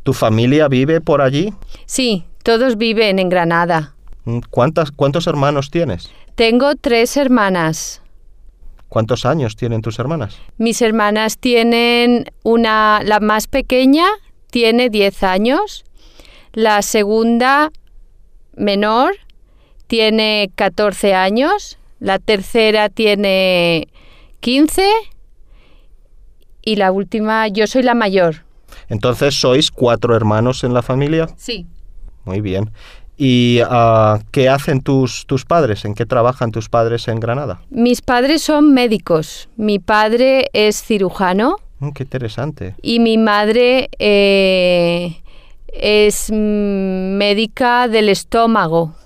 ¿Tu familia vive por allí? Sí, todos viven en Granada. ¿Cuántos hermanos tienes? Tengo 3 hermanas. ¿Cuántos años tienen tus hermanas? Mis hermanas tienen la más pequeña tiene 10 años, la segunda menor tiene 14 años, la tercera tiene 15 y la última, yo soy la mayor. Entonces, ¿sois 4 hermanos en la familia? Sí. Muy bien. ¿Y qué hacen tus padres? ¿En qué trabajan tus padres en Granada? Mis padres son médicos. Mi padre es cirujano. Qué interesante. Y mi madre es médica del estómago.